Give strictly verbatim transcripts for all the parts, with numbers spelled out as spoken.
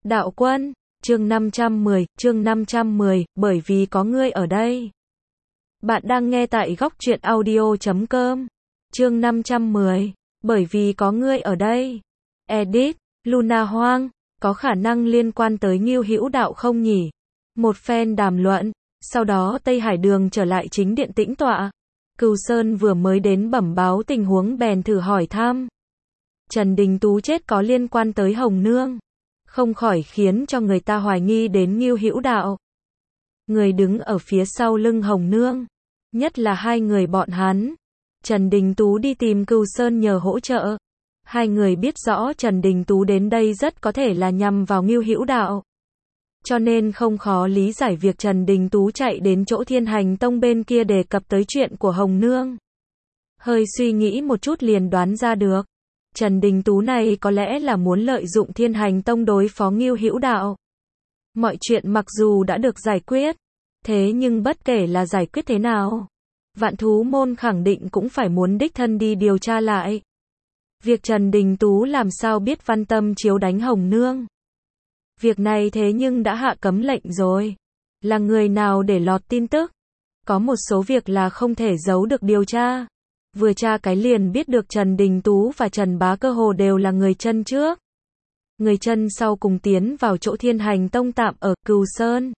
Đạo Quân, chương năm trăm mười, chương năm trăm mười, bởi vì có ngươi ở đây. Bạn đang nghe tại góc truyện audio chấm com. Chương năm trăm mười, bởi vì có ngươi ở đây. Edit, Luna Hoang, có khả năng liên quan tới Ngưu Hữu Đạo không nhỉ? Một phen đàm luận, sau đó Tây Hải Đường trở lại chính điện tĩnh tọa. Cừu Sơn vừa mới đến bẩm báo tình huống bèn thử hỏi thăm. Trần Đình Tú chết có liên quan tới Hồng Nương, không khỏi khiến cho người ta hoài nghi đến Ngưu Hữu Đạo. Người đứng ở phía sau lưng Hồng Nương, nhất là hai người bọn hắn. Trần Đình Tú đi tìm Cừu Sơn nhờ hỗ trợ. Hai người biết rõ Trần Đình Tú đến đây rất có thể là nhằm vào Ngưu Hữu Đạo. Cho nên không khó lý giải việc Trần Đình Tú chạy đến chỗ Thiên Hành Tông bên kia đề cập tới chuyện của Hồng Nương. Hơi suy nghĩ một chút liền đoán ra được. Trần Đình Tú này có lẽ là muốn lợi dụng Thiên Hành Tông đối phó Ngưu Hữu Đạo. Mọi chuyện mặc dù đã được giải quyết, thế nhưng bất kể là giải quyết thế nào, Vạn Thú Môn khẳng định cũng phải muốn đích thân đi điều tra lại. Việc Trần Đình Tú làm sao biết Văn Tâm chiếu đánh Hồng Nương? Việc này thế nhưng đã hạ cấm lệnh rồi. Là người nào để lọt tin tức? Có một số việc là không thể giấu được điều tra. Vừa tra cái liền biết được Trần Đình Tú và Trần Bá cơ hồ đều là người chân trước. Người chân sau cùng tiến vào chỗ Thiên Hành Tông tạm ở Cừu Sơn.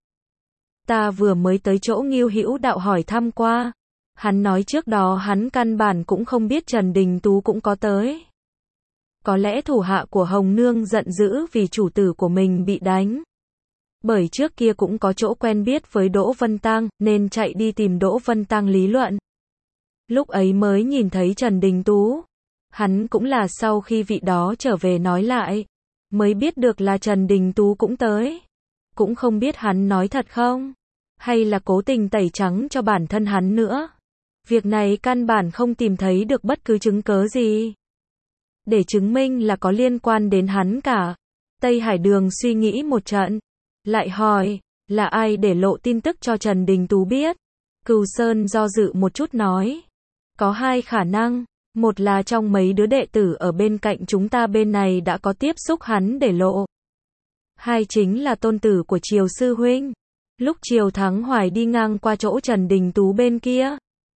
Ta vừa mới tới chỗ Ngưu Hữu Đạo hỏi thăm qua. Hắn nói trước đó hắn căn bản cũng không biết Trần Đình Tú cũng có tới. Có lẽ thủ hạ của Hồng Nương giận dữ vì chủ tử của mình bị đánh. Bởi trước kia cũng có chỗ quen biết với Đỗ Vân Tăng, nên chạy đi tìm Đỗ Vân Tăng lý luận. Lúc ấy mới nhìn thấy Trần Đình Tú. Hắn cũng là sau khi vị đó trở về nói lại, mới biết được là Trần Đình Tú cũng tới. Cũng không biết hắn nói thật không, hay là cố tình tẩy trắng cho bản thân hắn nữa. Việc này căn bản không tìm thấy được bất cứ chứng cớ gì để chứng minh là có liên quan đến hắn cả. Tây Hải Đường suy nghĩ một trận, lại hỏi, là ai để lộ tin tức cho Trần Đình Tú biết? Cừu Sơn do dự một chút nói, có hai khả năng, một là trong mấy đứa đệ tử ở bên cạnh chúng ta bên này đã có tiếp xúc hắn để lộ. Hai chính là tôn tử của Triều sư huynh. Lúc Triều Thắng Hoài đi ngang qua chỗ Trần Đình Tú bên kia,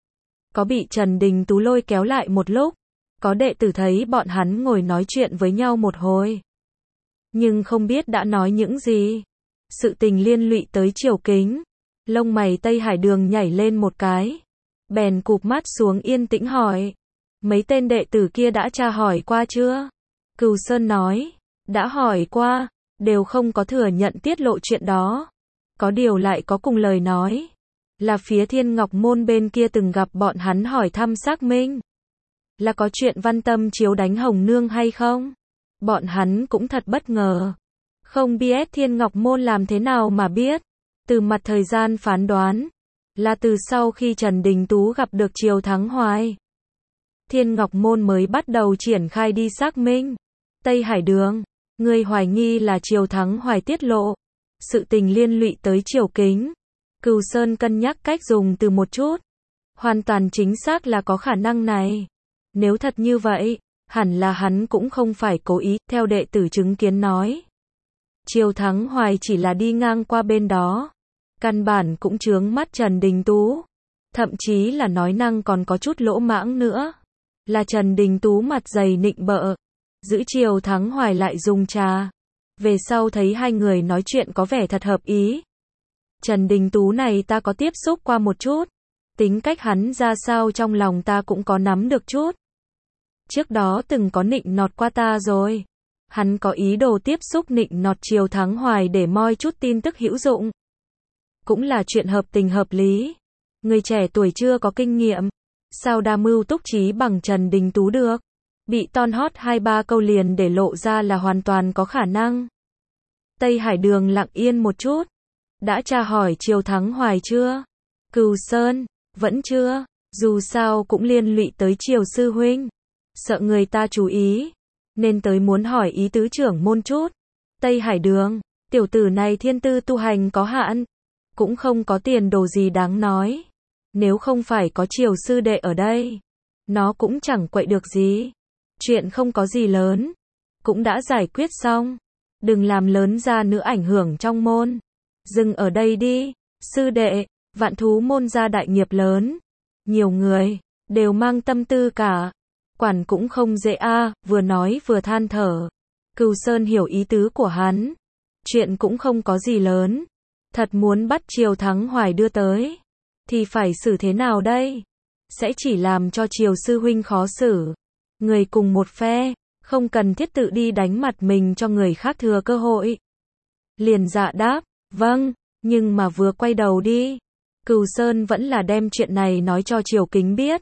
có bị Trần Đình Tú lôi kéo lại một lúc. Có đệ tử thấy bọn hắn ngồi nói chuyện với nhau một hồi, nhưng không biết đã nói những gì. Sự tình liên lụy tới Triều Kính. Lông mày Tây Hải Đường nhảy lên một cái, bèn cụp mắt xuống yên tĩnh hỏi, mấy tên đệ tử kia đã tra hỏi qua chưa? Cừu Sơn nói, đã hỏi qua, đều không có thừa nhận tiết lộ chuyện đó. Có điều lại có cùng lời nói, là phía Thiên Ngọc Môn bên kia từng gặp bọn hắn hỏi thăm xác minh. Là có chuyện Văn Tâm chiếu đánh Hồng Nương hay không? Bọn hắn cũng thật bất ngờ. Không biết Thiên Ngọc Môn làm thế nào mà biết. Từ mặt thời gian phán đoán, là từ sau khi Trần Đình Tú gặp được Triều Thắng Hoài, Thiên Ngọc Môn mới bắt đầu triển khai đi xác minh. Tây Hải Đường, người hoài nghi là Triều Thắng Hoài tiết lộ sự tình liên lụy tới Triều Kính. Cừu Sơn cân nhắc cách dùng từ một chút. Hoàn toàn chính xác là có khả năng này. Nếu thật như vậy, hẳn là hắn cũng không phải cố ý, theo đệ tử chứng kiến nói. Triều Thắng Hoài chỉ là đi ngang qua bên đó, căn bản cũng chướng mắt Trần Đình Tú. Thậm chí là nói năng còn có chút lỗ mãng nữa. Là Trần Đình Tú mặt dày nịnh bợ, giữ Triều Thắng Hoài lại dùng trà. Về sau thấy hai người nói chuyện có vẻ thật hợp ý. Trần Đình Tú này ta có tiếp xúc qua một chút. Tính cách hắn ra sao trong lòng ta cũng có nắm được chút. Trước đó từng có nịnh nọt qua ta rồi. Hắn có ý đồ tiếp xúc nịnh nọt Triều Thắng Hoài để moi chút tin tức hữu dụng. Cũng là chuyện hợp tình hợp lý. Người trẻ tuổi chưa có kinh nghiệm, sao đa mưu túc trí bằng Trần Đình Tú được. Bị ton hót hai ba câu liền để lộ ra là hoàn toàn có khả năng. Tây Hải Đường lặng yên một chút. Đã tra hỏi Triều Thắng Hoài chưa? Cừu Sơn, vẫn chưa. Dù sao cũng liên lụy tới Triều sư huynh. Sợ người ta chú ý, nên tới muốn hỏi ý tứ trưởng môn chút. Tây Hải Đường, tiểu tử này thiên tư tu hành có hạn, cũng không có tiền đồ gì đáng nói. Nếu không phải có Triều sư đệ ở đây, nó cũng chẳng quậy được gì. Chuyện không có gì lớn, cũng đã giải quyết xong. Đừng làm lớn ra nữa ảnh hưởng trong môn. Dừng ở đây đi, sư đệ, vạn thú môn gia đại nghiệp lớn. Nhiều người, đều mang tâm tư cả. Quản cũng không dễ a, vừa nói vừa than thở. Cửu Sơn hiểu ý tứ của hắn. Chuyện cũng không có gì lớn. Thật muốn bắt Triều Thắng Hoài đưa tới. Thì phải xử thế nào đây? Sẽ chỉ làm cho Triều sư huynh khó xử. Người cùng một phe, không cần thiết tự đi đánh mặt mình cho người khác thừa cơ hội. Liền dạ đáp, vâng, nhưng mà vừa quay đầu đi. Cửu Sơn vẫn là đem chuyện này nói cho Triều Kính biết.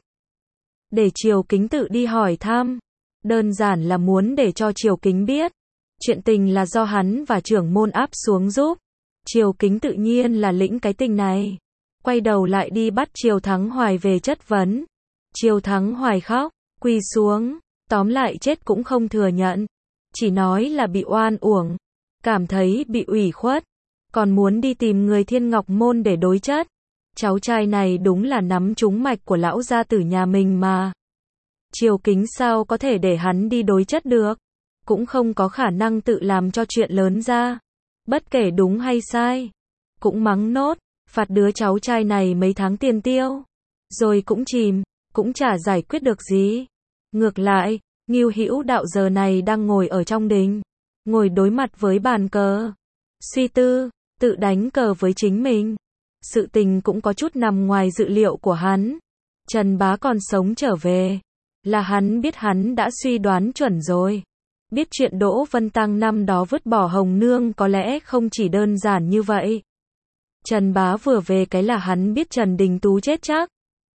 Để Triều Kính tự đi hỏi thăm. Đơn giản là muốn để cho Triều Kính biết. Chuyện tình là do hắn và trưởng môn áp xuống giúp. Triều Kính tự nhiên là lĩnh cái tình này. Quay đầu lại đi bắt Triều Thắng Hoài về chất vấn. Triều Thắng Hoài khóc, quỳ xuống, tóm lại chết cũng không thừa nhận. Chỉ nói là bị oan uổng, cảm thấy bị ủy khuất, còn muốn đi tìm người Thiên Ngọc Môn để đối chất. Cháu trai này đúng là nắm trúng mạch của lão gia tử nhà mình mà. Triều Kính sao có thể để hắn đi đối chất được, cũng không có khả năng tự làm cho chuyện lớn ra. Bất kể đúng hay sai, cũng mắng nốt, phạt đứa cháu trai này mấy tháng tiền tiêu, rồi cũng chìm, cũng chả giải quyết được gì. Ngược lại, Ngưu Hữu Đạo giờ này đang ngồi ở trong đình, ngồi đối mặt với bàn cờ, suy tư, tự đánh cờ với chính mình. Sự tình cũng có chút nằm ngoài dự liệu của hắn. Trần Bá còn sống trở về, là hắn biết hắn đã suy đoán chuẩn rồi. Biết chuyện Đỗ Vân Tăng năm đó vứt bỏ Hồng Nương có lẽ không chỉ đơn giản như vậy. Trần Bá vừa về cái là hắn biết Trần Đình Tú chết chắc.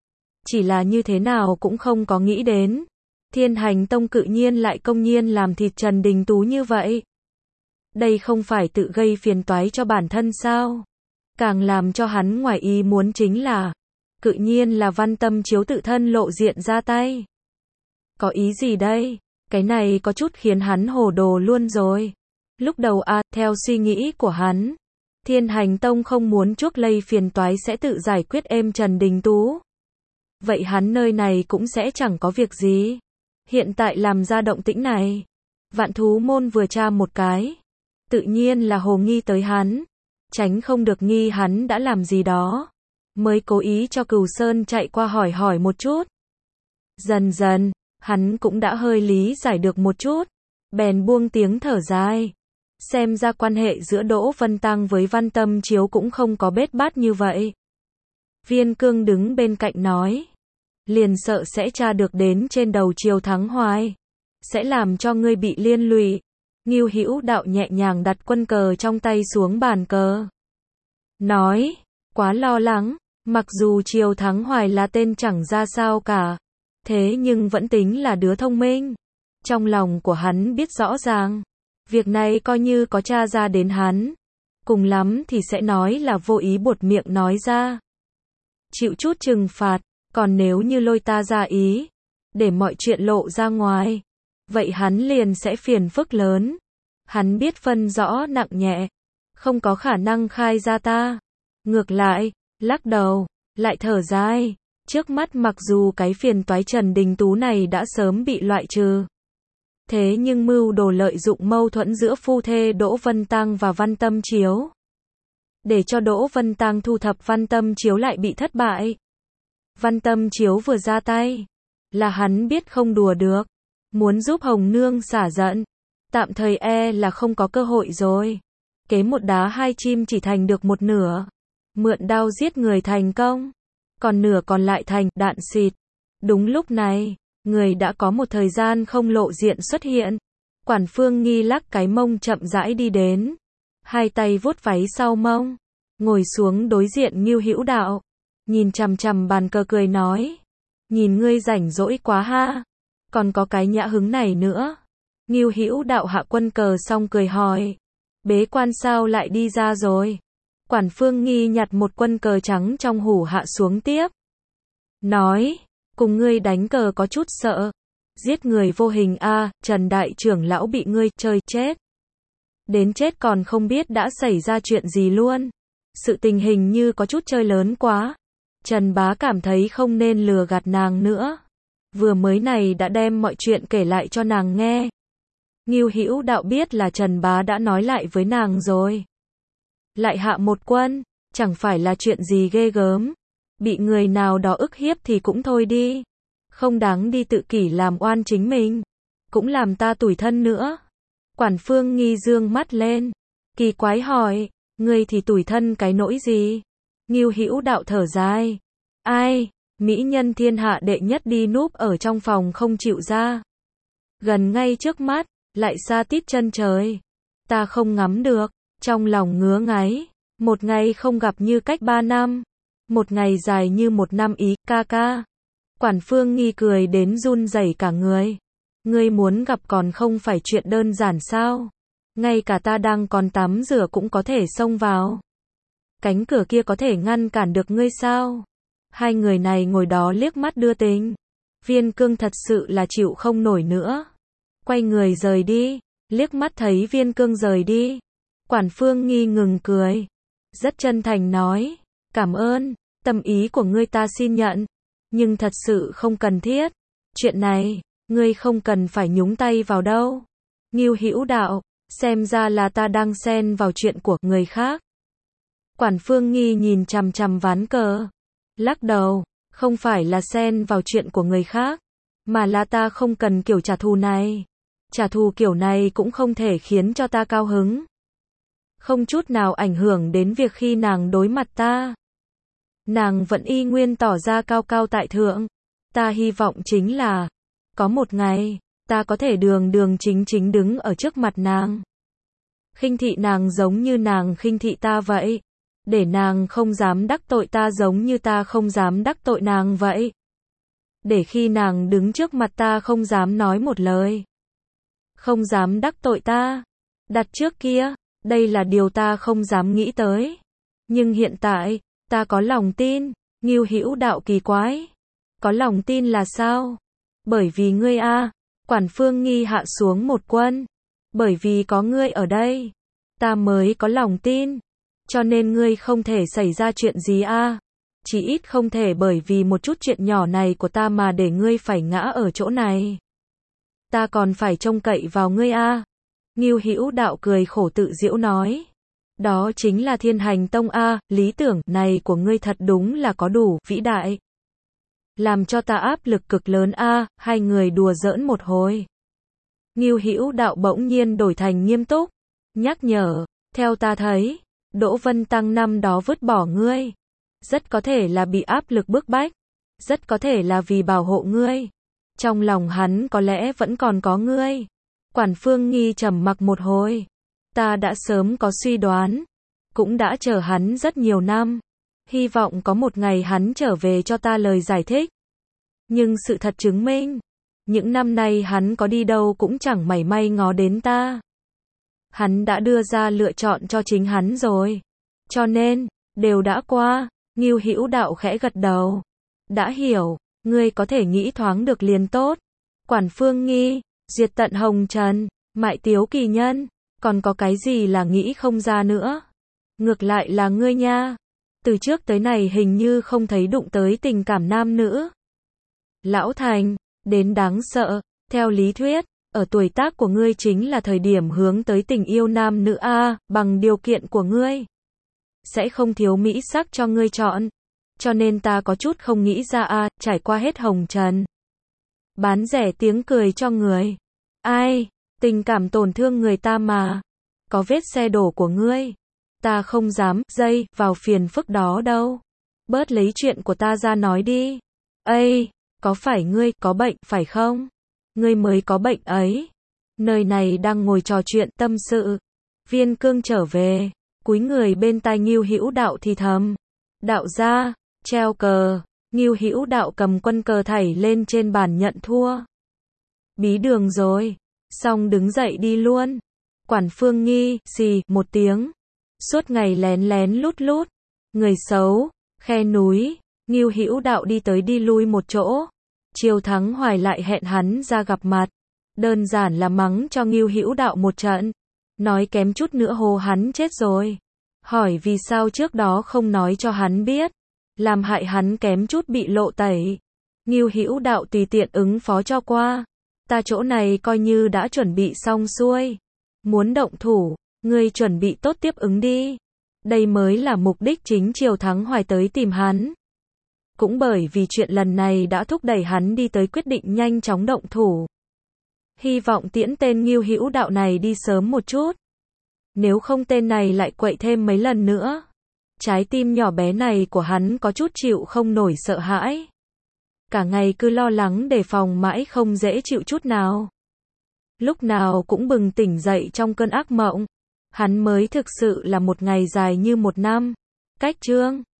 Chỉ là như thế nào cũng không có nghĩ đến. Thiên Hành Tông cự nhiên lại công nhiên làm thịt Trần Đình Tú như vậy. Đây không phải tự gây phiền toái cho bản thân sao? Càng làm cho hắn ngoài ý muốn chính là, cự nhiên là Văn Tâm Chiếu tự thân lộ diện ra tay. Có ý gì đây? Cái này có chút khiến hắn hồ đồ luôn rồi. Lúc đầu a, à, theo suy nghĩ của hắn, Thiên Hành Tông không muốn chuốc lây phiền toái sẽ tự giải quyết êm Trần Đình Tú. Vậy hắn nơi này cũng sẽ chẳng có việc gì. Hiện tại làm ra động tĩnh này, Vạn Thú Môn vừa tra một cái, tự nhiên là hồ nghi tới hắn, tránh không được nghi hắn đã làm gì đó, mới cố ý cho Cửu Sơn chạy qua hỏi hỏi một chút. Dần dần, hắn cũng đã hơi lý giải được một chút, bèn buông tiếng thở dài. Xem ra quan hệ giữa Đỗ Vân Tăng với Văn Tâm Chiếu cũng không có bết bát như vậy. Viên Cương đứng bên cạnh nói, liền sợ sẽ tra được đến trên đầu Triều Thắng Hoài, sẽ làm cho ngươi bị liên lụy. Ngưu Hữu Đạo nhẹ nhàng đặt quân cờ trong tay xuống bàn cờ. Nói, quá lo lắng, mặc dù Triều Thắng Hoài là tên chẳng ra sao cả, thế nhưng vẫn tính là đứa thông minh. Trong lòng của hắn biết rõ ràng, việc này coi như có tra ra đến hắn, cùng lắm thì sẽ nói là vô ý buột miệng nói ra. Chịu chút trừng phạt, còn nếu như lôi ta ra ý, để mọi chuyện lộ ra ngoài, vậy hắn liền sẽ phiền phức lớn. Hắn biết phân rõ nặng nhẹ, không có khả năng khai ra ta. Ngược lại, lắc đầu, lại thở dài. Trước mắt mặc dù cái phiền toái Trần Đình Tú này đã sớm bị loại trừ, thế nhưng mưu đồ lợi dụng mâu thuẫn giữa phu thê Đỗ Vân Tăng và Văn Tâm Chiếu, để cho Đỗ Vân Tăng thu thập Văn Tâm Chiếu lại bị thất bại. Văn Tâm Chiếu vừa ra tay, là hắn biết không đùa được, muốn giúp Hồng Nương xả giận, tạm thời e là không có cơ hội rồi. Kế một đá hai chim chỉ thành được một nửa, mượn đao giết người thành công, còn nửa còn lại thành đạn xịt. Đúng lúc này, người đã có một thời gian không lộ diện xuất hiện. Quản Phương Nghi lắc cái mông chậm rãi đi đến, hai tay vuốt váy sau mông, ngồi xuống đối diện Ngưu Hữu Đạo, nhìn chằm chằm bàn cờ cười nói, nhìn ngươi rảnh rỗi quá ha, còn có cái nhã hứng này nữa. Ngưu Hữu Đạo hạ quân cờ xong cười hỏi, bế quan sao lại đi ra rồi? Quản Phương Nghi nhặt một quân cờ trắng trong hủ hạ xuống tiếp, nói, cùng ngươi đánh cờ có chút sợ, giết người vô hình a, à, Trần đại trưởng lão bị ngươi chơi chết. Đến chết còn không biết đã xảy ra chuyện gì luôn. Sự tình hình như có chút chơi lớn quá. Trần Bá cảm thấy không nên lừa gạt nàng nữa. Vừa mới này đã đem mọi chuyện kể lại cho nàng nghe. Ngưu Hữu Đạo biết là Trần Bá đã nói lại với nàng rồi. Lại hạ một quân, chẳng phải là chuyện gì ghê gớm. Bị người nào đó ức hiếp thì cũng thôi đi. Không đáng đi tự kỷ làm oan chính mình. Cũng làm ta tủi thân nữa. Quản Phương Nghi dương mắt lên. Kỳ quái hỏi, ngươi thì tủi thân cái nỗi gì? Ngưu Hữu Đạo thở dài. Ai, mỹ nhân thiên hạ đệ nhất đi núp ở trong phòng không chịu ra. Gần ngay trước mắt, lại xa tít chân trời. Ta không ngắm được, trong lòng ngứa ngáy. Một ngày không gặp như cách ba năm. Một ngày dài như một năm ý, ca ca. Quản Phương Nghi cười đến run rẩy cả người. Ngươi muốn gặp còn không phải chuyện đơn giản sao? Ngay cả ta đang còn tắm rửa cũng có thể xông vào. Cánh cửa kia có thể ngăn cản được ngươi sao? Hai người này ngồi đó liếc mắt đưa tình. Viên Cương thật sự là chịu không nổi nữa. Quay người rời đi, liếc mắt thấy Viên Cương rời đi. Quản Phương Nghi ngừng cười. Rất chân thành nói, cảm ơn, tâm ý của ngươi ta xin nhận. Nhưng thật sự không cần thiết. Chuyện này, ngươi không cần phải nhúng tay vào đâu. Ngưu Hữu Đạo, xem ra là ta đang xen vào chuyện của người khác. Quản Phương Nghi nhìn chằm chằm ván cờ. Lắc đầu, không phải là xen vào chuyện của người khác, mà là ta không cần kiểu trả thù này. Trả thù kiểu này cũng không thể khiến cho ta cao hứng. Không chút nào ảnh hưởng đến việc khi nàng đối mặt ta. Nàng vẫn y nguyên tỏ ra cao cao tại thượng. Ta hy vọng chính là, có một ngày, ta có thể đường đường chính chính đứng ở trước mặt nàng. Khinh thị nàng giống như nàng khinh thị ta vậy. Để nàng không dám đắc tội ta giống như ta không dám đắc tội nàng vậy. Để khi nàng đứng trước mặt ta không dám nói một lời. Không dám đắc tội ta. Đặt trước kia, đây là điều ta không dám nghĩ tới. Nhưng hiện tại, ta có lòng tin. Ngưu Hữu Đạo kỳ quái. Có lòng tin là sao? Bởi vì ngươi a. Quản Phương Nghi hạ xuống một quân. Bởi vì có ngươi ở đây, ta mới có lòng tin. Cho nên ngươi không thể xảy ra chuyện gì a. Chỉ ít không thể bởi vì một chút chuyện nhỏ này của ta mà để ngươi phải ngã ở chỗ này. Ta còn phải trông cậy vào ngươi a. Ngưu Hữu Đạo cười khổ tự giễu nói. Đó chính là Thiên Hành Tông a, lý tưởng này của ngươi thật đúng là có đủ vĩ đại. Làm cho ta áp lực cực lớn a, hai người đùa giỡn một hồi. Ngưu Hữu Đạo bỗng nhiên đổi thành nghiêm túc, nhắc nhở, theo ta thấy, Đỗ Vân Tăng năm đó vứt bỏ ngươi. Rất có thể là bị áp lực bức bách. Rất có thể là vì bảo hộ ngươi. Trong lòng hắn có lẽ vẫn còn có ngươi. Quản Phương Nghi trầm mặc một hồi. Ta đã sớm có suy đoán. Cũng đã chờ hắn rất nhiều năm. Hy vọng có một ngày hắn trở về cho ta lời giải thích. Nhưng sự thật chứng minh, những năm nay hắn có đi đâu cũng chẳng mảy may ngó đến ta. Hắn đã đưa ra lựa chọn cho chính hắn rồi. Cho nên, đều đã qua. Ngưu Hữu Đạo khẽ gật đầu. Đã hiểu, ngươi có thể nghĩ thoáng được liền tốt. Quản Phương Nghi, diệt tận hồng trần, mại tiếu kỳ nhân, còn có cái gì là nghĩ không ra nữa. Ngược lại là ngươi nha. Từ trước tới này hình như không thấy đụng tới tình cảm nam nữ. Lão thành, đến đáng sợ, theo lý thuyết, ở tuổi tác của ngươi chính là thời điểm hướng tới tình yêu nam nữ a, bằng điều kiện của ngươi. Sẽ không thiếu mỹ sắc cho ngươi chọn. Cho nên ta có chút không nghĩ ra a, trải qua hết hồng trần. Bán rẻ tiếng cười cho người. Ai, tình cảm tổn thương người ta mà. Có vết xe đổ của ngươi. Ta không dám, dây, vào phiền phức đó đâu. Bớt lấy chuyện của ta ra nói đi. Ây, có phải ngươi có bệnh, phải không? Ngươi mới có bệnh ấy. Nơi này đang ngồi trò chuyện tâm sự. Viên Cương trở về, cúi người bên tai Ngưu Hữu Đạo thì thầm. Đạo gia, treo cờ. Ngưu Hữu Đạo cầm quân cờ thảy lên trên bàn nhận thua. Bí đường rồi. Xong đứng dậy đi luôn. Quản Phương Nghi, xì, một tiếng. Suốt ngày lén lén lút lút. Người xấu, khe núi. Ngưu Hữu Đạo đi tới đi lui một chỗ. Triều Thắng Hoài lại hẹn hắn ra gặp mặt. Đơn giản là mắng cho Ngưu Hữu Đạo một trận. Nói kém chút nữa hô hắn chết rồi. Hỏi vì sao trước đó không nói cho hắn biết. Làm hại hắn kém chút bị lộ tẩy. Ngưu Hữu Đạo tùy tiện ứng phó cho qua. Ta chỗ này coi như đã chuẩn bị xong xuôi. Muốn động thủ, ngươi chuẩn bị tốt tiếp ứng đi. Đây mới là mục đích chính Triều Thắng Hoài tới tìm hắn. Cũng bởi vì chuyện lần này đã thúc đẩy hắn đi tới quyết định nhanh chóng động thủ. Hy vọng tiễn tên Ngưu Hữu Đạo này đi sớm một chút. Nếu không tên này lại quậy thêm mấy lần nữa. Trái tim nhỏ bé này của hắn có chút chịu không nổi sợ hãi. Cả ngày cứ lo lắng đề phòng mãi không dễ chịu chút nào. Lúc nào cũng bừng tỉnh dậy trong cơn ác mộng. Hắn mới thực sự là một ngày dài như một năm. Cách chương